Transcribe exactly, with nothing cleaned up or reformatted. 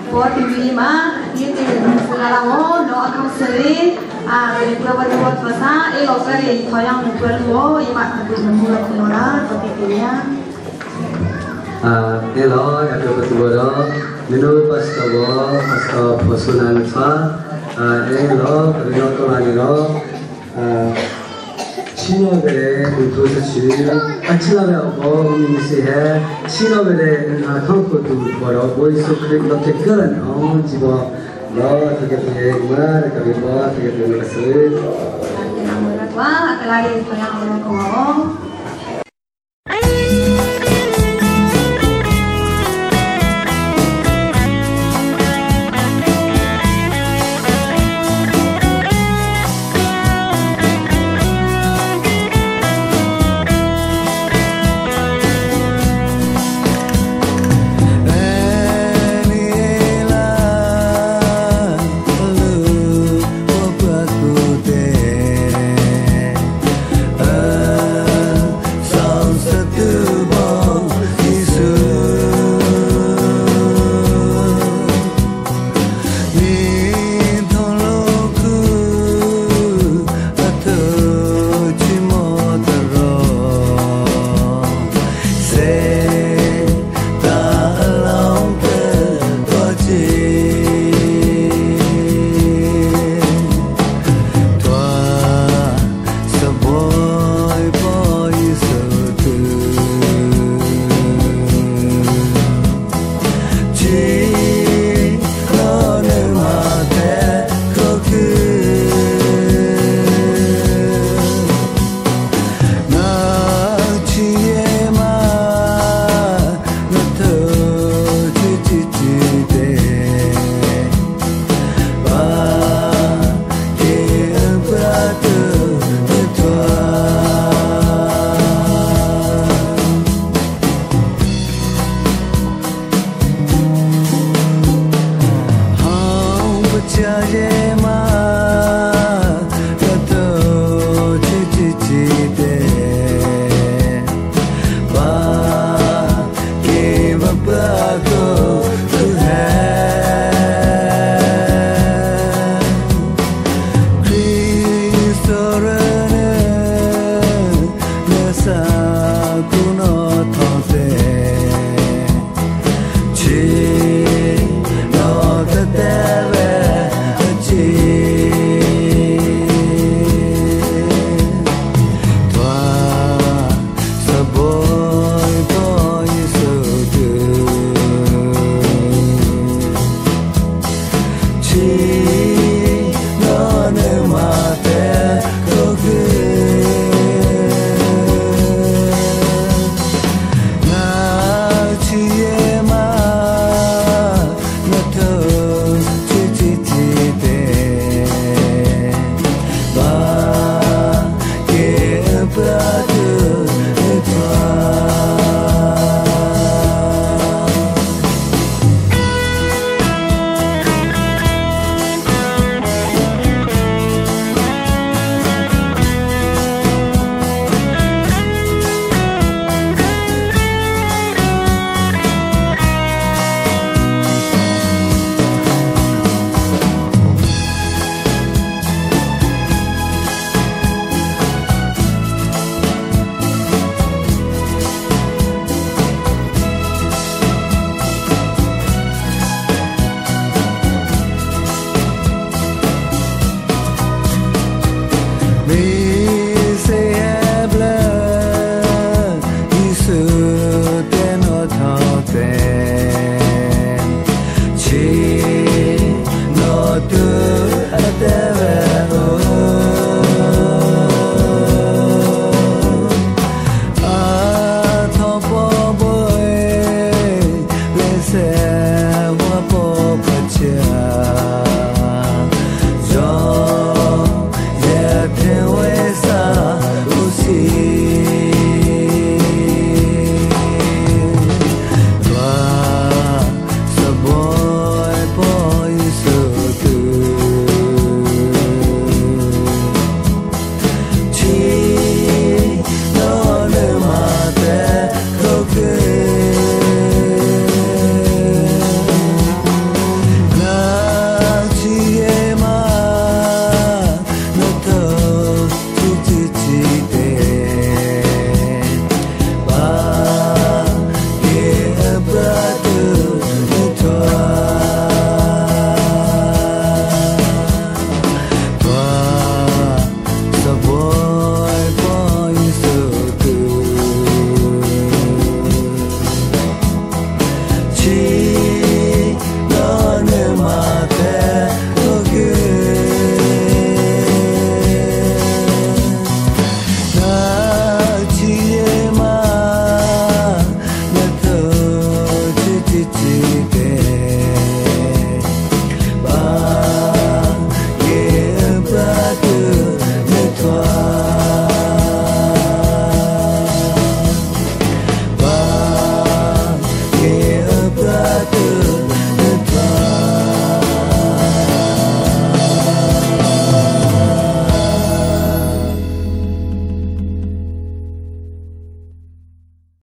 của ti vi mà như thế là là ngô nó không xử lý à về cơ bản một phần sa ấy là cái thời gian một phần ngô ý mà cũng một phần nó đó có thể thế nhá à cái đó cái cái cái đó mình pas kalau pas posunan sa à cái đó cái đó tôi nói đó à 친어들의 도서실 아침에 어머니시해 친어들의 통포도 뭐라 보이소 그렇게 그런 어 집어 너 되게 되게 말 그게 뭐 되게 되는 것을 와 아까라리 그냥 고마워 yeah.